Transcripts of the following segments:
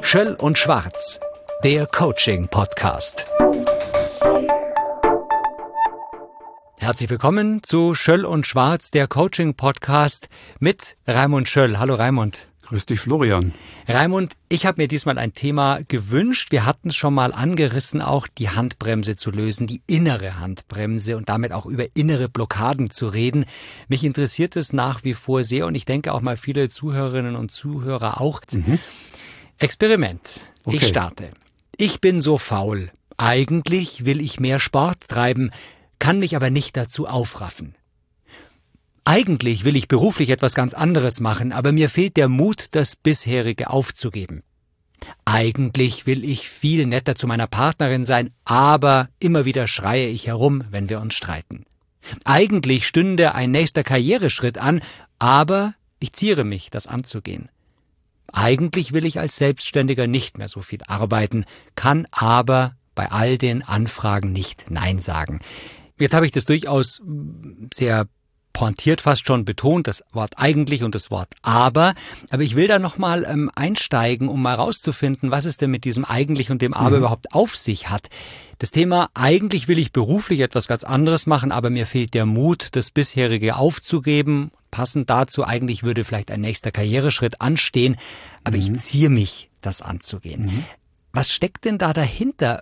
Schöll und Schwarz, der Coaching-Podcast. Herzlich willkommen zu Schöll und Schwarz, der Coaching-Podcast mit Raimund Schöll. Hallo Raimund. Grüß dich, Florian. Raimund, ich habe mir diesmal ein Thema gewünscht. Wir hatten es schon mal angerissen, auch die Handbremse zu lösen, die innere Handbremse und damit auch über innere Blockaden zu reden. Mich interessiert es nach wie vor sehr und ich denke auch mal viele Zuhörerinnen und Zuhörer auch. Experiment. Okay. Ich starte. Ich bin so faul. Eigentlich will ich mehr Sport treiben, kann mich aber nicht dazu aufraffen. Eigentlich will ich beruflich etwas ganz anderes machen, aber mir fehlt der Mut, das bisherige aufzugeben. Eigentlich will ich viel netter zu meiner Partnerin sein, aber immer wieder schreie ich herum, wenn wir uns streiten. Eigentlich stünde ein nächster Karriereschritt an, aber ich ziere mich, das anzugehen. Eigentlich will ich als Selbstständiger nicht mehr so viel arbeiten, kann aber bei all den Anfragen nicht Nein sagen. Jetzt habe ich das durchaus sehr pointiert fast schon betont, das Wort eigentlich und das Wort aber ich will da nochmal einsteigen, um mal rauszufinden, was es denn mit diesem eigentlich und dem aber überhaupt auf sich hat. Das Thema, eigentlich will ich beruflich etwas ganz anderes machen, aber mir fehlt der Mut, das bisherige aufzugeben. Passend dazu, eigentlich würde vielleicht ein nächster Karriereschritt anstehen, aber ich ziehe mich, das anzugehen. Was steckt denn da dahinter?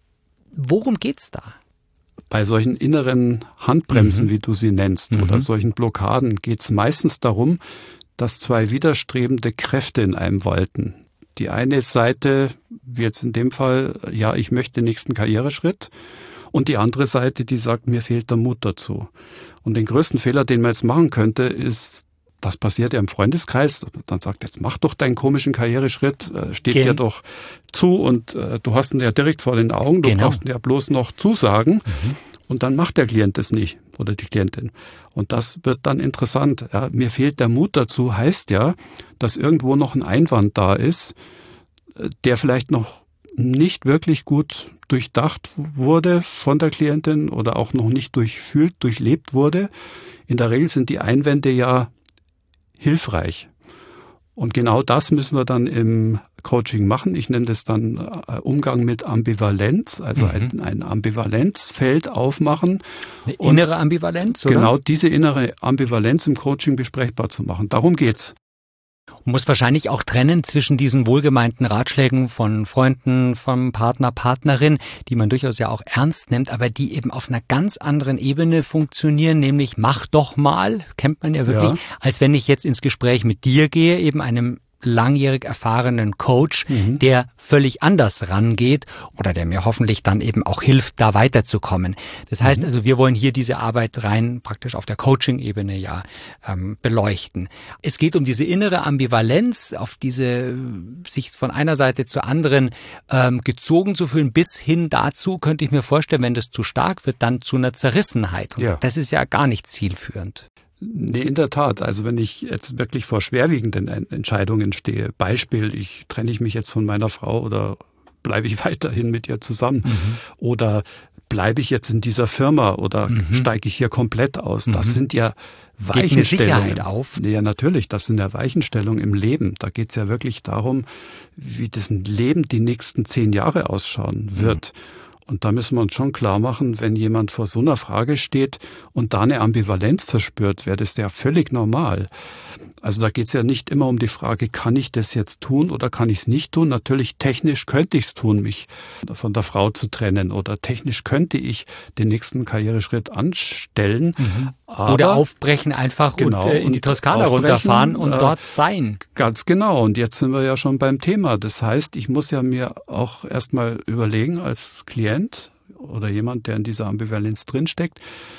Worum geht's da? Bei solchen inneren Handbremsen, wie du sie nennst, oder solchen Blockaden geht es meistens darum, dass zwei widerstrebende Kräfte in einem walten. Die eine Seite, wie jetzt in dem Fall, ja, ich möchte den nächsten Karriereschritt. Und die andere Seite, die sagt, mir fehlt der Mut dazu. Und den größten Fehler, den man jetzt machen könnte, ist, das passiert ja im Freundeskreis, dann sagt jetzt, mach doch deinen komischen Karriereschritt, steht dir doch zu und du hast ihn ja direkt vor den Augen, du brauchst ihn ja bloß noch zusagen und dann macht der Klient das nicht oder die Klientin. Und das wird dann interessant. Ja, mir fehlt der Mut dazu, heißt ja, dass irgendwo noch ein Einwand da ist, der vielleicht noch nicht wirklich gut durchdacht wurde von der Klientin oder auch noch nicht durchlebt wurde. In der Regel sind die Einwände ja hilfreich. Und genau das müssen wir dann im Coaching machen. Ich nenne das dann Umgang mit Ambivalenz, also ein Ambivalenzfeld aufmachen. Eine innere Ambivalenz, oder? Genau diese innere Ambivalenz im Coaching besprechbar zu machen. Darum geht's. Man muss wahrscheinlich auch trennen zwischen diesen wohlgemeinten Ratschlägen von Freunden, vom Partner, Partnerin, die man durchaus ja auch ernst nimmt, aber die eben auf einer ganz anderen Ebene funktionieren, nämlich mach doch mal, kennt man ja wirklich, als wenn ich jetzt ins Gespräch mit dir gehe, eben einem langjährig erfahrenen Coach, der völlig anders rangeht oder der mir hoffentlich dann eben auch hilft, da weiterzukommen. Das heißt also, wir wollen hier diese Arbeit rein praktisch auf der Coaching-Ebene beleuchten. Es geht um diese innere Ambivalenz, auf diese sich von einer Seite zur anderen gezogen zu fühlen, bis hin dazu, könnte ich mir vorstellen, wenn das zu stark wird, dann zu einer Zerrissenheit. Und das ist ja gar nicht zielführend. Nee, in der Tat. Also wenn ich jetzt wirklich vor schwerwiegenden Entscheidungen stehe, Beispiel, trenne ich mich jetzt von meiner Frau oder bleibe ich weiterhin mit ihr zusammen oder bleibe ich jetzt in dieser Firma oder steige ich hier komplett aus? Das sind ja Weichenstellungen. Geht eine Sicherheit auf? Ja, natürlich. Das sind ja Weichenstellungen im Leben. Da geht es ja wirklich darum, wie das Leben die nächsten 10 Jahre ausschauen wird. Und da müssen wir uns schon klar machen, wenn jemand vor so einer Frage steht und da eine Ambivalenz verspürt, wäre das ja völlig normal. Also da geht es ja nicht immer um die Frage, kann ich das jetzt tun oder kann ich es nicht tun? Natürlich technisch könnte ich es tun, mich von der Frau zu trennen oder technisch könnte ich den nächsten Karriereschritt anstellen. Aber oder aufbrechen einfach und in die Toskana runterfahren und dort sein. Ganz genau. Und jetzt sind wir ja schon beim Thema. Das heißt, ich muss ja mir auch erstmal überlegen als Klient oder jemand, der in dieser Ambivalenz drinsteckt,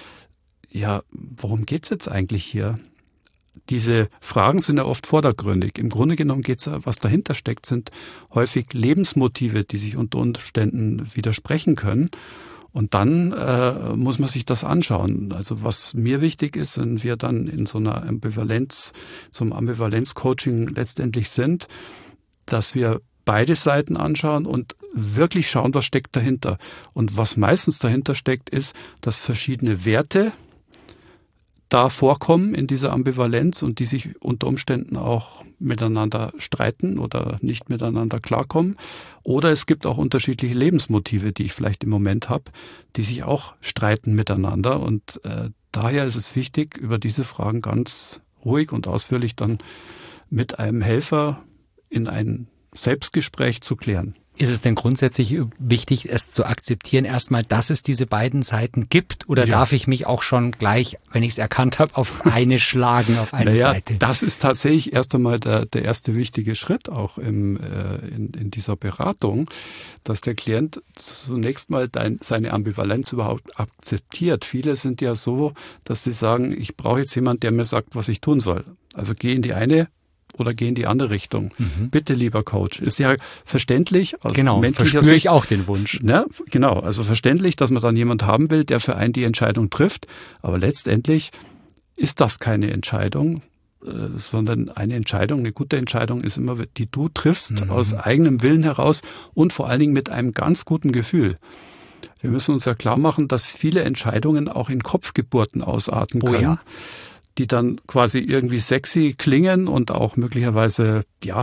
ja, worum geht's jetzt eigentlich hier? Diese Fragen sind ja oft vordergründig. Im Grunde genommen geht's ja, was dahinter steckt, sind häufig Lebensmotive, die sich unter Umständen widersprechen können. Und dann muss man sich das anschauen. Also was mir wichtig ist, wenn wir dann in so einer Ambivalenz, so einem Ambivalenz-Coaching letztendlich sind, dass wir beide Seiten anschauen und wirklich schauen, was steckt dahinter. Und was meistens dahinter steckt, ist, dass verschiedene Werte da vorkommen in dieser Ambivalenz und die sich unter Umständen auch miteinander streiten oder nicht miteinander klarkommen. Oder es gibt auch unterschiedliche Lebensmotive, die ich vielleicht im Moment habe, die sich auch streiten miteinander. Und daher ist es wichtig, über diese Fragen ganz ruhig und ausführlich dann mit einem Helfer in ein Selbstgespräch zu klären. Ist es denn grundsätzlich wichtig, es zu akzeptieren, erstmal, dass es diese beiden Seiten gibt? Oder darf ich mich auch schon gleich, wenn ich es erkannt habe, auf eine schlagen, auf eine Seite? Das ist tatsächlich erst einmal der erste wichtige Schritt auch in dieser Beratung, dass der Klient zunächst mal seine Ambivalenz überhaupt akzeptiert. Viele sind ja so, dass sie sagen, ich brauche jetzt jemanden, der mir sagt, was ich tun soll. Also geh in die eine oder geh in die andere Richtung. Bitte, lieber Coach. Ist ja verständlich. Aus menschlicher verspüre ich auch den Wunsch. Ja, genau, also verständlich, dass man dann jemand haben will, der für einen die Entscheidung trifft. Aber letztendlich ist das keine Entscheidung, sondern eine gute Entscheidung ist immer, die du triffst, aus eigenem Willen heraus und vor allen Dingen mit einem ganz guten Gefühl. Wir müssen uns ja klar machen, dass viele Entscheidungen auch in Kopfgeburten ausarten können. Oh ja. Die dann quasi irgendwie sexy klingen und auch möglicherweise,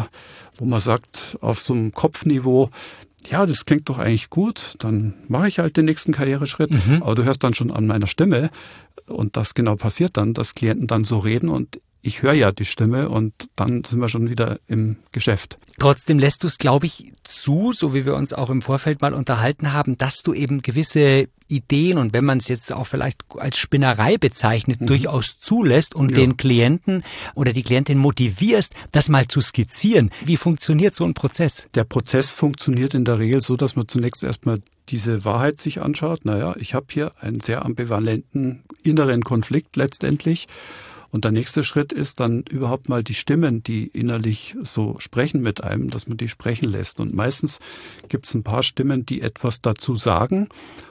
wo man sagt, auf so einem Kopfniveau, das klingt doch eigentlich gut, dann mache ich halt den nächsten Karriereschritt. Aber du hörst dann schon an meiner Stimme und das genau passiert dann, dass Klienten dann so reden und ich höre ja die Stimme und dann sind wir schon wieder im Geschäft. Trotzdem lässt du es, glaube ich, zu, so wie wir uns auch im Vorfeld mal unterhalten haben, dass du eben gewisse Ideen und wenn man es jetzt auch vielleicht als Spinnerei bezeichnet, durchaus zulässt und den Klienten oder die Klientin motivierst, das mal zu skizzieren. Wie funktioniert so ein Prozess? Der Prozess funktioniert in der Regel so, dass man zunächst erstmal diese Wahrheit sich anschaut. Ich habe hier einen sehr ambivalenten inneren Konflikt letztendlich. Und der nächste Schritt ist dann überhaupt mal die Stimmen, die innerlich so sprechen mit einem, dass man die sprechen lässt. Und meistens gibt es ein paar Stimmen, die etwas dazu sagen.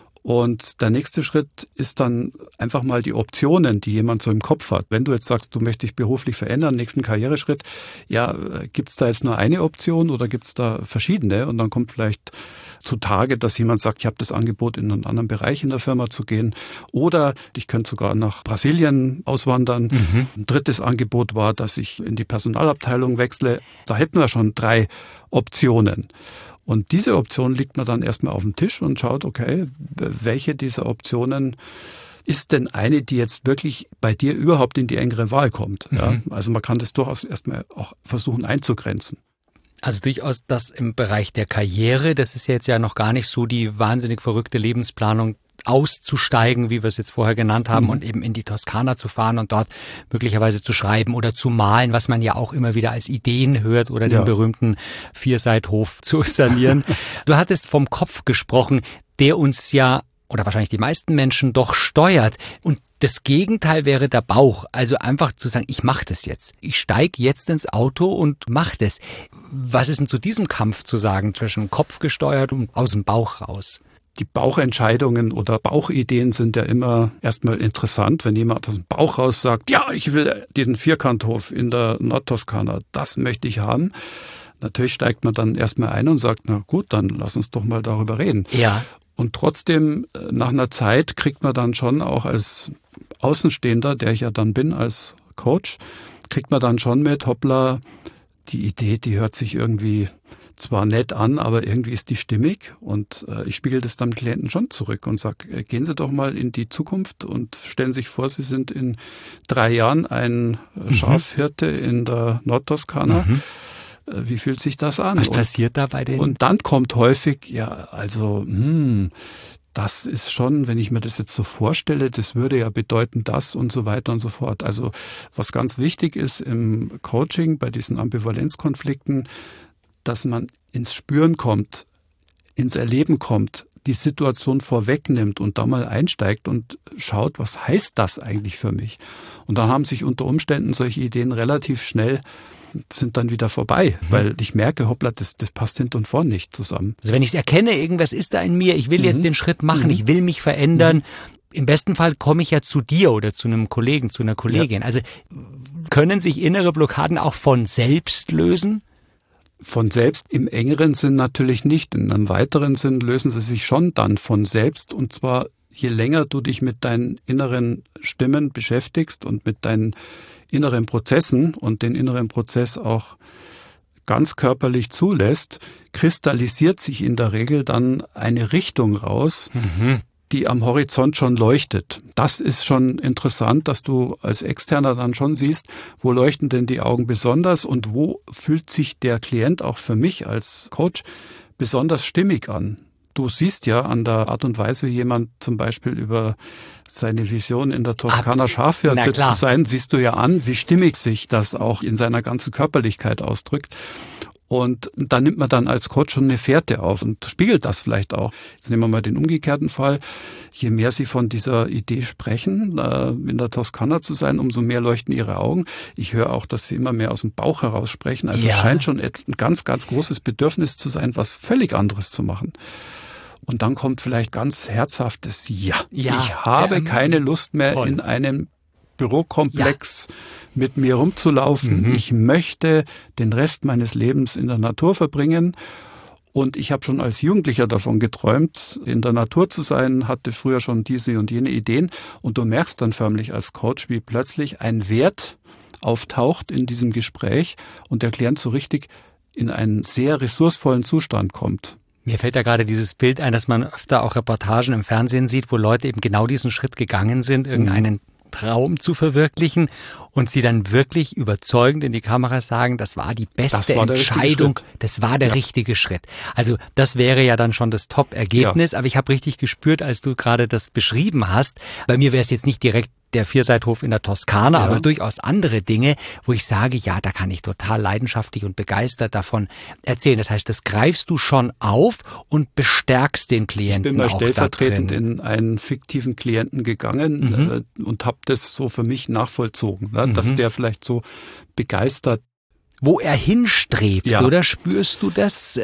Und der nächste Schritt ist dann einfach mal die Optionen, die jemand so im Kopf hat. Wenn du jetzt sagst, du möchtest dich beruflich verändern, nächsten Karriereschritt, gibt's da jetzt nur eine Option oder gibt's da verschiedene? Und dann kommt vielleicht zutage, dass jemand sagt, ich habe das Angebot, in einen anderen Bereich in der Firma zu gehen. Oder ich könnte sogar nach Brasilien auswandern. Ein drittes Angebot war, dass ich in die Personalabteilung wechsle. Da hätten wir schon 3 Optionen. Und diese Option liegt man dann erstmal auf dem Tisch und schaut, okay, welche dieser Optionen ist denn eine, die jetzt wirklich bei dir überhaupt in die engere Wahl kommt? Also man kann das durchaus erstmal auch versuchen einzugrenzen. Also durchaus das im Bereich der Karriere, das ist ja jetzt ja noch gar nicht so die wahnsinnig verrückte Lebensplanung, auszusteigen, wie wir es jetzt vorher genannt haben, und eben in die Toskana zu fahren und dort möglicherweise zu schreiben oder zu malen, was man ja auch immer wieder als Ideen hört, oder den berühmten Vierseithof zu sanieren. Du hattest vom Kopf gesprochen, der uns ja, oder wahrscheinlich die meisten Menschen, doch steuert. Und das Gegenteil wäre der Bauch. Also einfach zu sagen, ich mache das jetzt. Ich steige jetzt ins Auto und mache das. Was ist denn zu diesem Kampf zu sagen zwischen Kopf gesteuert und aus dem Bauch raus? Die Bauchentscheidungen oder Bauchideen sind ja immer erstmal interessant, wenn jemand aus dem Bauch raus sagt, ich will diesen Vierkanthof in der Nordtoskana, das möchte ich haben. Natürlich steigt man dann erstmal ein und sagt, na gut, dann lass uns doch mal darüber reden. Ja. Und trotzdem, nach einer Zeit kriegt man dann schon auch als Außenstehender, der ich ja dann bin als Coach, kriegt man dann schon mit, hoppla, die Idee, die hört sich irgendwie zwar nett an, aber irgendwie ist die stimmig, und ich spiegel das dann dem Klienten schon zurück und sage, gehen Sie doch mal in die Zukunft und stellen sich vor, Sie sind in 3 Jahren ein Schafhirte in der Nordtoskana. Wie fühlt sich das an? Was passiert da bei denen? Und dann kommt häufig, das ist schon, wenn ich mir das jetzt so vorstelle, das würde ja bedeuten das und so weiter und so fort. Also was ganz wichtig ist im Coaching bei diesen Ambivalenzkonflikten, dass man ins Spüren kommt, ins Erleben kommt, die Situation vorwegnimmt und da mal einsteigt und schaut, was heißt das eigentlich für mich? Und dann haben sich unter Umständen solche Ideen relativ schnell, sind dann wieder vorbei, weil ich merke, hoppla, das passt hinten und vorn nicht zusammen. Also wenn ich es erkenne, irgendwas ist da in mir, ich will jetzt den Schritt machen, ich will mich verändern, im besten Fall komme ich ja zu dir oder zu einem Kollegen, zu einer Kollegin. Ja. Also können sich innere Blockaden auch von selbst lösen? Von selbst im engeren Sinn natürlich nicht. In einem weiteren Sinn lösen sie sich schon dann von selbst, und zwar je länger du dich mit deinen inneren Stimmen beschäftigst und mit deinen inneren Prozessen und den inneren Prozess auch ganz körperlich zulässt, kristallisiert sich in der Regel dann eine Richtung raus, die am Horizont schon leuchtet. Das ist schon interessant, dass du als Externer dann schon siehst, wo leuchten denn die Augen besonders und wo fühlt sich der Klient auch für mich als Coach besonders stimmig an. Du siehst ja an der Art und Weise, wie jemand zum Beispiel über seine Vision in der Toskana Schafhirte zu sein, siehst du ja an, wie stimmig sich das auch in seiner ganzen Körperlichkeit ausdrückt. Und da nimmt man dann als Coach schon eine Fährte auf und spiegelt das vielleicht auch. Jetzt nehmen wir mal den umgekehrten Fall. Je mehr Sie von dieser Idee sprechen, in der Toskana zu sein, umso mehr leuchten Ihre Augen. Ich höre auch, dass Sie immer mehr aus dem Bauch heraus sprechen. Also es scheint schon ein ganz, ganz großes Bedürfnis zu sein, was völlig anderes zu machen. Und dann kommt vielleicht ganz herzhaftes Ja. Ich habe keine Lust mehr in einem Bürokomplex mit mir rumzulaufen. Ich möchte den Rest meines Lebens in der Natur verbringen. Und ich habe schon als Jugendlicher davon geträumt, in der Natur zu sein, hatte früher schon diese und jene Ideen. Und du merkst dann förmlich als Coach, wie plötzlich ein Wert auftaucht in diesem Gespräch und der Klient so richtig in einen sehr ressourcevollen Zustand kommt. Mir fällt da gerade dieses Bild ein, dass man öfter auch Reportagen im Fernsehen sieht, wo Leute eben genau diesen Schritt gegangen sind, irgendeinen Traum zu verwirklichen und sie dann wirklich überzeugend in die Kamera sagen, das war die beste Entscheidung, das war der richtige Schritt. Also das wäre ja dann schon das Top-Ergebnis, aber ich habe richtig gespürt, als du gerade das beschrieben hast, bei mir wäre es jetzt nicht direkt der Vierseithof in der Toskana, aber durchaus andere Dinge, wo ich sage, ja, da kann ich total leidenschaftlich und begeistert davon erzählen. Das heißt, das greifst du schon auf und bestärkst den Klienten. Ich bin mal stellvertretend in einen fiktiven Klienten gegangen und habe das so für mich nachvollzogen, dass der vielleicht so begeistert. Wo er hinstrebt, oder spürst du das?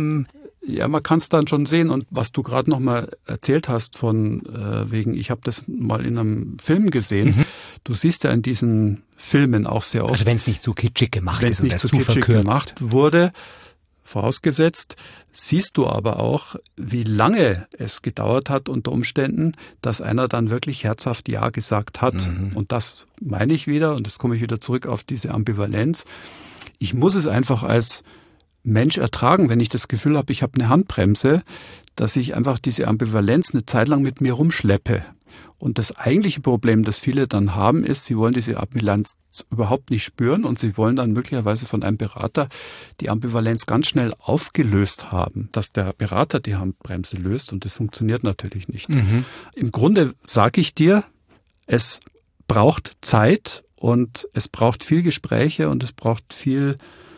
Ja, man kann es dann schon sehen. Und was du gerade noch mal erzählt hast von wegen, ich habe das mal in einem Film gesehen. Du siehst ja in diesen Filmen auch sehr oft. Also wenn es nicht zu kitschig gemacht ist. Wenn es nicht zu kitschig gemacht wurde, vorausgesetzt, siehst du aber auch, wie lange es gedauert hat unter Umständen, dass einer dann wirklich herzhaft Ja gesagt hat. Und das meine ich wieder, und das komme ich wieder zurück auf diese Ambivalenz. Ich muss es einfach als Mensch ertragen, wenn ich das Gefühl habe, ich habe eine Handbremse, dass ich einfach diese Ambivalenz eine Zeit lang mit mir rumschleppe. Und das eigentliche Problem, das viele dann haben, ist, sie wollen diese Ambivalenz überhaupt nicht spüren und sie wollen dann möglicherweise von einem Berater die Ambivalenz ganz schnell aufgelöst haben, dass der Berater die Handbremse löst, und das funktioniert natürlich nicht. Im Grunde sage ich dir, es braucht Zeit und es braucht viel Gespräche und es braucht viel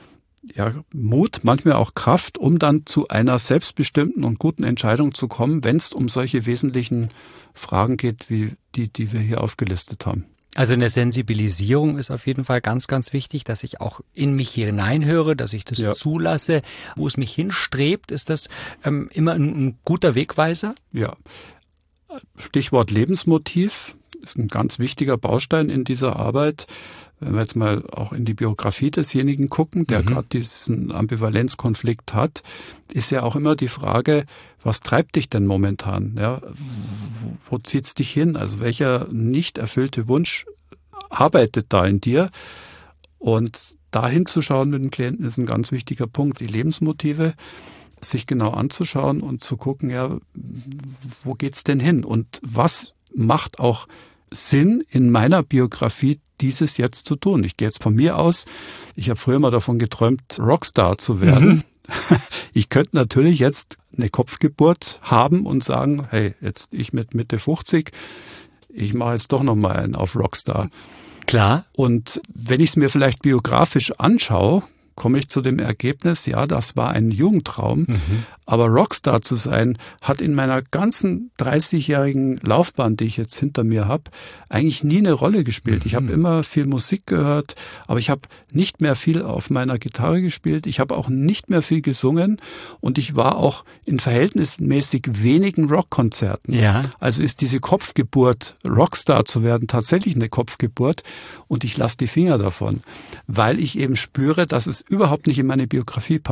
Mut, manchmal auch Kraft, um dann zu einer selbstbestimmten und guten Entscheidung zu kommen, wenn es um solche wesentlichen Fragen geht, wie die wir hier aufgelistet haben. Also eine Sensibilisierung ist auf jeden Fall ganz, ganz wichtig, dass ich auch in mich hineinhöre, dass ich das zulasse. Wo es mich hinstrebt, ist das immer ein guter Wegweiser? Ja, Stichwort Lebensmotiv ist ein ganz wichtiger Baustein in dieser Arbeit. Wenn wir jetzt mal auch in die Biografie desjenigen gucken, der gerade diesen Ambivalenzkonflikt hat, ist ja auch immer die Frage, was treibt dich denn momentan? Ja, wo zieht's dich hin? Also welcher nicht erfüllte Wunsch arbeitet da in dir? Und da hinzuschauen mit dem Klienten ist ein ganz wichtiger Punkt. Die Lebensmotive sich genau anzuschauen und zu gucken, ja, wo geht's denn hin? Und was macht auch Sinn in meiner Biografie, dieses jetzt zu tun? Ich gehe jetzt von mir aus, ich habe früher mal davon geträumt, Rockstar zu werden. Ich könnte natürlich jetzt eine Kopfgeburt haben und sagen, hey, jetzt ich mit Mitte 50, ich mache jetzt doch noch mal einen auf Rockstar. Klar. Und wenn ich es mir vielleicht biografisch anschaue, komme ich zu dem Ergebnis, ja, das war ein Jugendtraum, aber Rockstar zu sein, hat in meiner ganzen 30-jährigen Laufbahn, die ich jetzt hinter mir habe, eigentlich nie eine Rolle gespielt. Ich habe immer viel Musik gehört, aber ich habe nicht mehr viel auf meiner Gitarre gespielt, ich habe auch nicht mehr viel gesungen und ich war auch in verhältnismäßig wenigen Rockkonzerten. Ja. Also ist diese Kopfgeburt, Rockstar zu werden, tatsächlich eine Kopfgeburt und ich lasse die Finger davon, weil ich eben spüre, dass es überhaupt nicht in meine Biografie passt.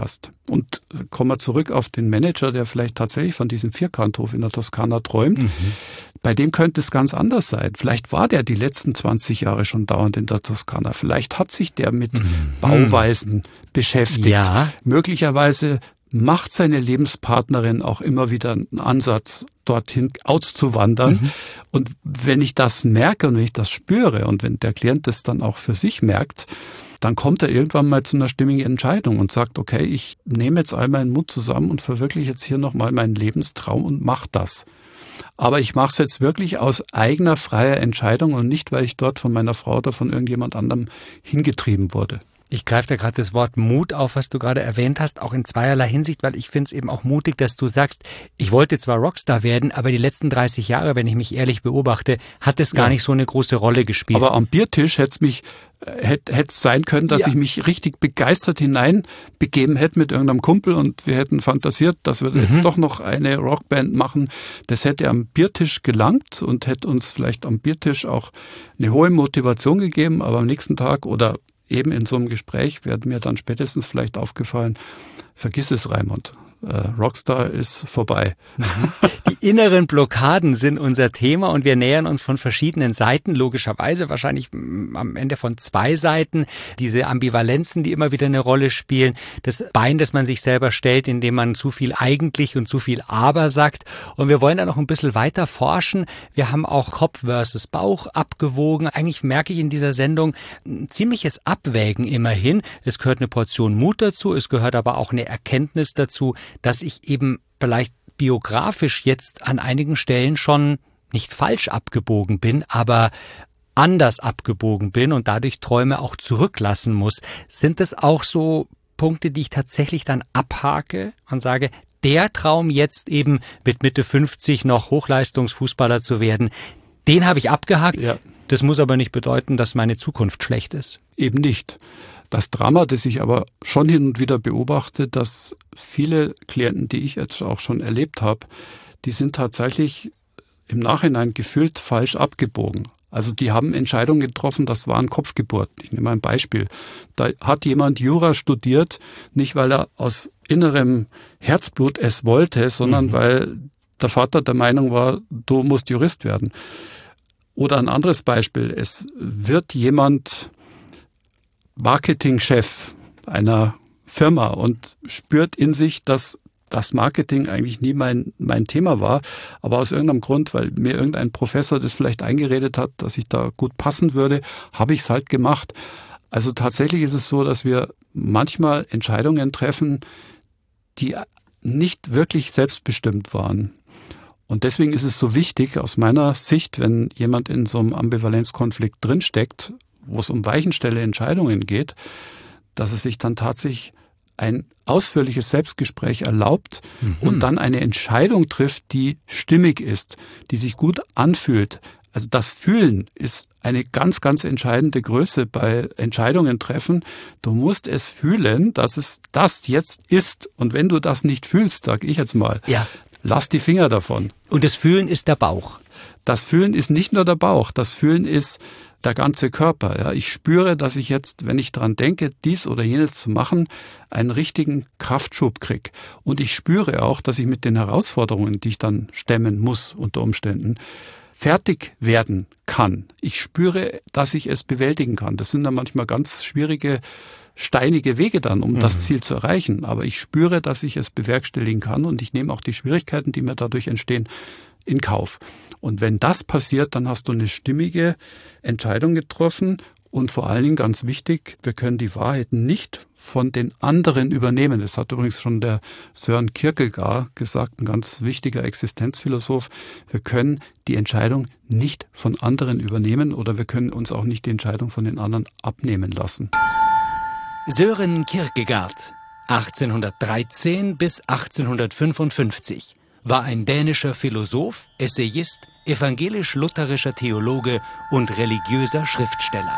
Und kommen wir zurück auf den Manager, der vielleicht tatsächlich von diesem Vierkanthof in der Toskana träumt. Bei dem könnte es ganz anders sein. Vielleicht war der die letzten 20 Jahre schon dauernd in der Toskana. Vielleicht hat sich der mit Bauweisen beschäftigt. Ja. Möglicherweise macht seine Lebenspartnerin auch immer wieder einen Ansatz, dorthin auszuwandern. Und wenn ich das merke und wenn ich das spüre und wenn der Klient das dann auch für sich merkt, dann kommt er irgendwann mal zu einer stimmigen Entscheidung und sagt, okay, ich nehme jetzt all meinen Mut zusammen und verwirkliche jetzt hier nochmal meinen Lebenstraum und mache das. Aber ich mache es jetzt wirklich aus eigener freier Entscheidung und nicht, weil ich dort von meiner Frau oder von irgendjemand anderem hingetrieben wurde. Ich greife da gerade das Wort Mut auf, was du gerade erwähnt hast, auch in zweierlei Hinsicht, weil ich finde es eben auch mutig, dass du sagst, ich wollte zwar Rockstar werden, aber die letzten 30 Jahre, wenn ich mich ehrlich beobachte, hat es gar nicht so eine große Rolle gespielt. Aber am Biertisch hätte es sein können, dass ich mich richtig begeistert hineinbegeben hätte mit irgendeinem Kumpel und wir hätten fantasiert, dass wir jetzt doch noch eine Rockband machen. Das hätte am Biertisch gelangt und hätte uns vielleicht am Biertisch auch eine hohe Motivation gegeben, aber am nächsten Tag oder eben in so einem Gespräch wird mir dann spätestens vielleicht aufgefallen, vergiss es, Raimund. Rockstar ist vorbei. Die inneren Blockaden sind unser Thema und wir nähern uns von verschiedenen Seiten, logischerweise wahrscheinlich am Ende von 2 Seiten. Diese Ambivalenzen, die immer wieder eine Rolle spielen, das Bein, das man sich selber stellt, indem man zu viel eigentlich und zu viel aber sagt. Und wir wollen da noch ein bisschen weiter forschen. Wir haben auch Kopf versus Bauch abgewogen. Eigentlich merke ich in dieser Sendung ein ziemliches Abwägen immerhin. Es gehört eine Portion Mut dazu, es gehört aber auch eine Erkenntnis dazu, dass ich eben vielleicht biografisch jetzt an einigen Stellen schon nicht falsch abgebogen bin, aber anders abgebogen bin und dadurch Träume auch zurücklassen muss. Sind das auch so Punkte, die ich tatsächlich dann abhake und sage, der Traum jetzt eben mit Mitte 50 noch Hochleistungsfußballer zu werden, den habe ich abgehakt. Ja. Das muss aber nicht bedeuten, dass meine Zukunft schlecht ist. Eben nicht. Das Drama, das ich aber schon hin und wieder beobachte, dass viele Klienten, die ich jetzt auch schon erlebt habe, die sind tatsächlich im Nachhinein gefühlt falsch abgebogen. Also die haben Entscheidungen getroffen, das waren Kopfgeburten. Ich nehme ein Beispiel. Da hat jemand Jura studiert, nicht weil er aus innerem Herzblut es wollte, sondern weil der Vater der Meinung war, du musst Jurist werden. Oder ein anderes Beispiel. Es wird jemand Marketingchef einer Firma und spürt in sich, dass das Marketing eigentlich nie mein Thema war, aber aus irgendeinem Grund, weil mir irgendein Professor das vielleicht eingeredet hat, dass ich da gut passen würde, habe ich es halt gemacht. Also tatsächlich ist es so, dass wir manchmal Entscheidungen treffen, die nicht wirklich selbstbestimmt waren. Und deswegen ist es so wichtig aus meiner Sicht, wenn jemand in so einem Ambivalenzkonflikt drinsteckt, wo es um weichenstelle Entscheidungen geht, dass es sich dann tatsächlich ein ausführliches Selbstgespräch erlaubt und dann eine Entscheidung trifft, die stimmig ist, die sich gut anfühlt. Also das Fühlen ist eine ganz, ganz entscheidende Größe bei Entscheidungen treffen. Du musst es fühlen, dass es das jetzt ist. Und wenn du das nicht fühlst, sag ich jetzt mal, lass die Finger davon. Und das Fühlen ist der Bauch. Das Fühlen ist nicht nur der Bauch, das Fühlen ist der ganze Körper. Ja, ich spüre, dass ich jetzt, wenn ich dran denke, dies oder jenes zu machen, einen richtigen Kraftschub kriege. Und ich spüre auch, dass ich mit den Herausforderungen, die ich dann stemmen muss unter Umständen, fertig werden kann. Ich spüre, dass ich es bewältigen kann. Das sind dann manchmal ganz schwierige, steinige Wege dann, um das Ziel zu erreichen. Aber ich spüre, dass ich es bewerkstelligen kann und ich nehme auch die Schwierigkeiten, die mir dadurch entstehen, in Kauf. Und wenn das passiert, dann hast du eine stimmige Entscheidung getroffen und vor allen Dingen ganz wichtig, wir können die Wahrheit nicht von den anderen übernehmen. Das hat übrigens schon der Søren Kierkegaard gesagt, ein ganz wichtiger Existenzphilosoph. Wir können die Entscheidung nicht von anderen übernehmen oder wir können uns auch nicht die Entscheidung von den anderen abnehmen lassen. Søren Kierkegaard, 1813 bis 1855. War ein dänischer Philosoph, Essayist, evangelisch-lutherischer Theologe und religiöser Schriftsteller.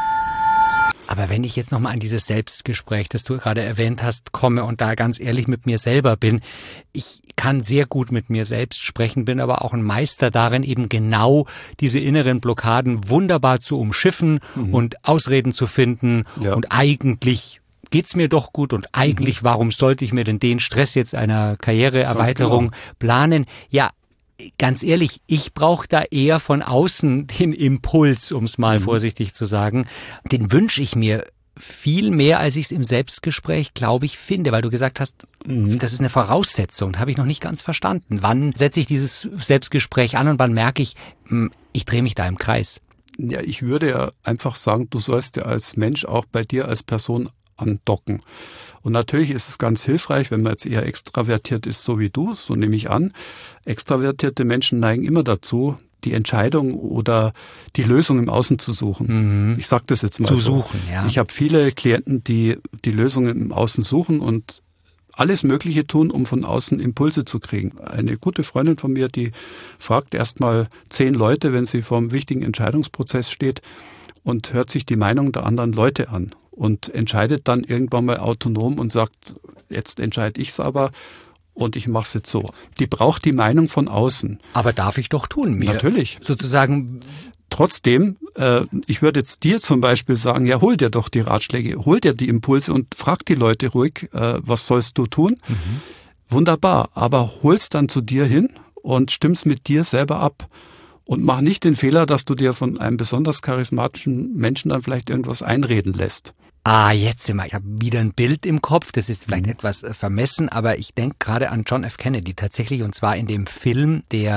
Aber wenn ich jetzt nochmal an dieses Selbstgespräch, das du gerade erwähnt hast, komme und da ganz ehrlich mit mir selber bin, ich kann sehr gut mit mir selbst sprechen, bin aber auch ein Meister darin, eben genau diese inneren Blockaden wunderbar zu umschiffen und Ausreden zu finden und eigentlich geht's mir doch gut und eigentlich, warum sollte ich mir denn den Stress jetzt einer Karriereerweiterung planen? Ja, ganz ehrlich, ich brauche da eher von außen den Impuls, um es mal vorsichtig zu sagen. Den wünsche ich mir viel mehr, als ich es im Selbstgespräch, glaube ich, finde, weil du gesagt hast, das ist eine Voraussetzung, habe ich noch nicht ganz verstanden. Wann setze ich dieses Selbstgespräch an und wann merke ich, ich drehe mich da im Kreis? Ja, ich würde ja einfach sagen, du sollst ja als Mensch auch bei dir als Person andocken. Und natürlich ist es ganz hilfreich, wenn man jetzt eher extravertiert ist, so wie du, so nehme ich an. Extravertierte Menschen neigen immer dazu, die Entscheidung oder die Lösung im Außen zu suchen. Ich sage das jetzt mal so. Zu suchen, ja. Ich habe viele Klienten, die die Lösungen im Außen suchen und alles Mögliche tun, um von außen Impulse zu kriegen. Eine gute Freundin von mir, die fragt erstmal 10 Leute, wenn sie vor einem wichtigen Entscheidungsprozess steht und hört sich die Meinung der anderen Leute an und entscheidet dann irgendwann mal autonom und sagt, jetzt entscheide ich es aber und ich mache es jetzt so. Die braucht die Meinung von außen. Aber darf ich doch tun, mir natürlich sozusagen. Trotzdem, ich würde jetzt dir zum Beispiel sagen, ja, hol dir doch die Ratschläge, hol dir die Impulse und frag die Leute ruhig, was sollst du tun? Wunderbar, aber hol's dann zu dir hin und stimm's mit dir selber ab. Und mach nicht den Fehler, dass du dir von einem besonders charismatischen Menschen dann vielleicht irgendwas einreden lässt. Jetzt sind wir. Ich habe wieder ein Bild im Kopf, das ist vielleicht etwas vermessen, aber ich denke gerade an John F. Kennedy tatsächlich, und zwar in dem Film, der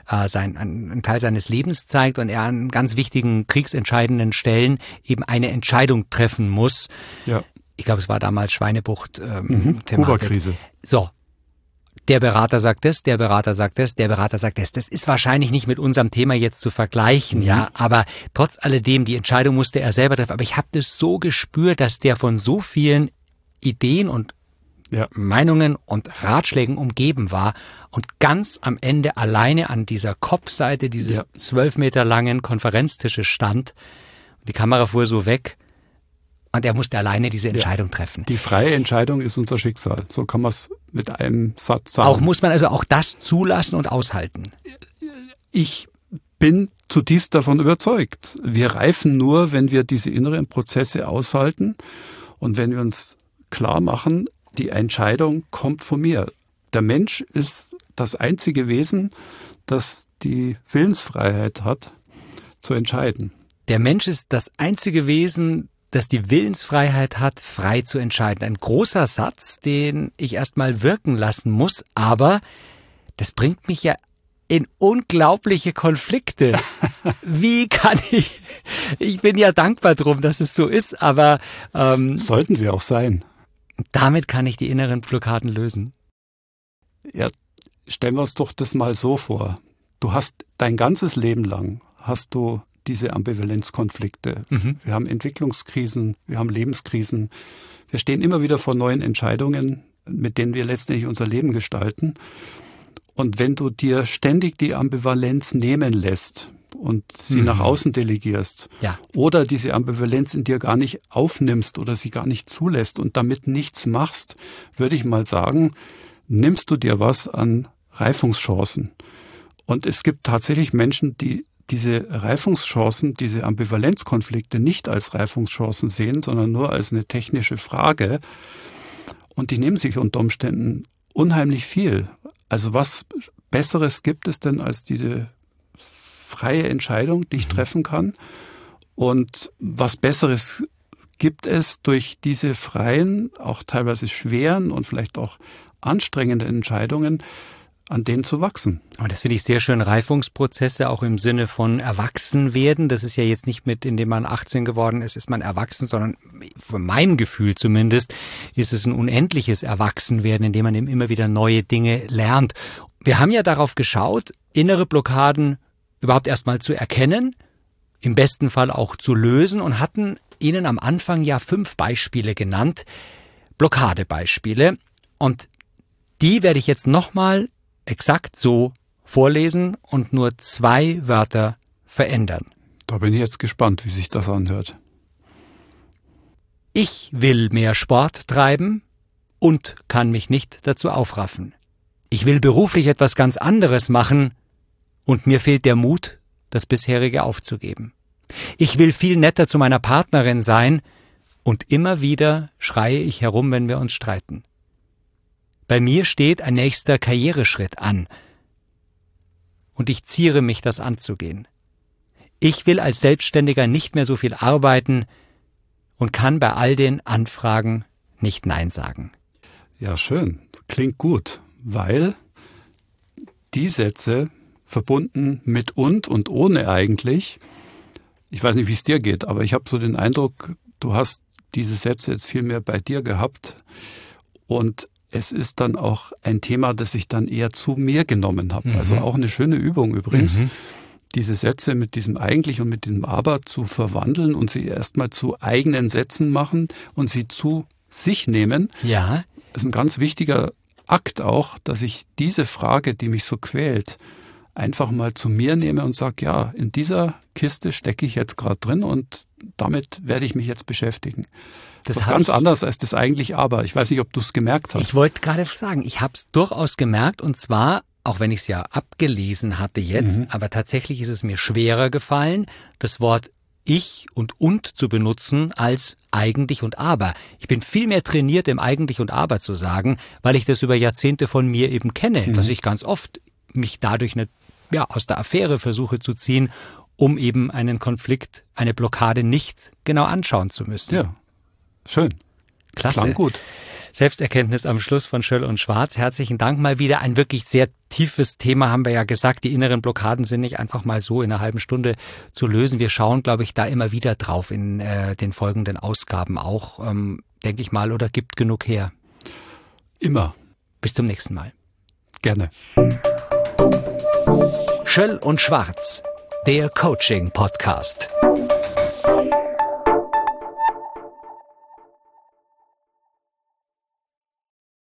einen Teil seines Lebens zeigt und er an ganz wichtigen kriegsentscheidenden Stellen eben eine Entscheidung treffen muss. Ja. Ich glaube, es war damals Schweinebucht Kuba-Krise. So. Der Berater sagt das, der Berater sagt das, der Berater sagt das. Das ist wahrscheinlich nicht mit unserem Thema jetzt zu vergleichen, ja. Aber trotz alledem, die Entscheidung musste er selber treffen. Aber ich habe das so gespürt, dass der von so vielen Ideen und Meinungen und Ratschlägen umgeben war und ganz am Ende alleine an dieser Kopfseite dieses 12 Meter langen Konferenztisches stand. Die Kamera fuhr so weg. Und er musste alleine diese Entscheidung treffen. Die freie Entscheidung ist unser Schicksal. So kann man es mit einem Satz sagen. Muss man also auch das zulassen und aushalten? Ich bin zutiefst davon überzeugt. Wir reifen nur, wenn wir diese inneren Prozesse aushalten und wenn wir uns klar machen, die Entscheidung kommt von mir. Der Mensch ist das einzige Wesen, das die Willensfreiheit hat, zu entscheiden. Der Mensch ist das einzige Wesen, das die Willensfreiheit hat, frei zu entscheiden. Ein großer Satz, den ich erstmal wirken lassen muss, aber das bringt mich ja in unglaubliche Konflikte. Wie kann ich bin ja dankbar drum, dass es so ist, aber sollten wir auch sein. Damit kann ich die inneren Blockaden lösen. Ja, stellen wir uns doch das mal so vor. Du hast dein ganzes Leben lang, hast du diese Ambivalenzkonflikte. Wir haben Entwicklungskrisen, wir haben Lebenskrisen. Wir stehen immer wieder vor neuen Entscheidungen, mit denen wir letztendlich unser Leben gestalten. Und wenn du dir ständig die Ambivalenz nehmen lässt und sie nach außen delegierst oder diese Ambivalenz in dir gar nicht aufnimmst oder sie gar nicht zulässt und damit nichts machst, würde ich mal sagen, nimmst du dir was an Reifungschancen. Und es gibt tatsächlich Menschen, die diese Reifungschancen, diese Ambivalenzkonflikte nicht als Reifungschancen sehen, sondern nur als eine technische Frage. Und die nehmen sich unter Umständen unheimlich viel. Also was Besseres gibt es denn als diese freie Entscheidung, die ich treffen kann? Und was Besseres gibt es durch diese freien, auch teilweise schweren und vielleicht auch anstrengenden Entscheidungen, an denen zu wachsen. Aber das finde ich sehr schön, Reifungsprozesse auch im Sinne von Erwachsenwerden. Das ist ja jetzt nicht mit, indem man 18 geworden ist man erwachsen, sondern von meinem Gefühl zumindest ist es ein unendliches Erwachsenwerden, indem man eben immer wieder neue Dinge lernt. Wir haben ja darauf geschaut, innere Blockaden überhaupt erstmal zu erkennen, im besten Fall auch zu lösen und hatten Ihnen am Anfang ja 5 Beispiele genannt, Blockadebeispiele. Und die werde ich jetzt nochmal exakt so vorlesen und nur 2 Wörter verändern. Da bin ich jetzt gespannt, wie sich das anhört. Ich will mehr Sport treiben und kann mich nicht dazu aufraffen. Ich will beruflich etwas ganz anderes machen und mir fehlt der Mut, das bisherige aufzugeben. Ich will viel netter zu meiner Partnerin sein Und immer wieder schreie ich herum, wenn wir uns streiten. Bei mir steht ein nächster Karriereschritt an. Und ich ziere mich, das anzugehen. Ich will als Selbstständiger nicht mehr so viel arbeiten und kann bei all den Anfragen nicht Nein sagen. Ja, schön. Klingt gut, weil die Sätze verbunden mit und ohne eigentlich, ich weiß nicht, wie es dir geht, aber ich habe so den Eindruck, du hast diese Sätze jetzt viel mehr bei dir gehabt und es ist dann auch ein Thema, das ich dann eher zu mir genommen habe. Also auch eine schöne Übung übrigens, diese Sätze mit diesem eigentlich und mit dem aber zu verwandeln und sie erstmal zu eigenen Sätzen machen und sie zu sich nehmen. Ja. Das ist ein ganz wichtiger Akt auch, dass ich diese Frage, die mich so quält, einfach mal zu mir nehme und sage, ja, in dieser Kiste stecke ich jetzt gerade drin und damit werde ich mich jetzt beschäftigen. Das ist ganz anders als das eigentlich aber. Ich weiß nicht, ob du es gemerkt hast. Ich wollte gerade sagen, ich habe es durchaus gemerkt und zwar, auch wenn ich es ja abgelesen hatte jetzt, aber tatsächlich ist es mir schwerer gefallen, das Wort ich und zu benutzen als eigentlich und aber. Ich bin viel mehr trainiert, im eigentlich und aber zu sagen, weil ich das über Jahrzehnte von mir eben kenne, dass ich ganz oft mich dadurch aus der Affäre versuche zu ziehen, um eben einen Konflikt, eine Blockade nicht genau anschauen zu müssen. Ja, schön. Klasse. Klang gut. Selbsterkenntnis am Schluss von Schöll und Schwarz. Herzlichen Dank mal wieder. Ein wirklich sehr tiefes Thema, haben wir ja gesagt. Die inneren Blockaden sind nicht einfach mal so in einer halben Stunde zu lösen. Wir schauen, glaube ich, da immer wieder drauf in den folgenden Ausgaben auch, denke ich mal, oder gibt genug her. Immer. Bis zum nächsten Mal. Gerne. Schöll und Schwarz, der Coaching-Podcast.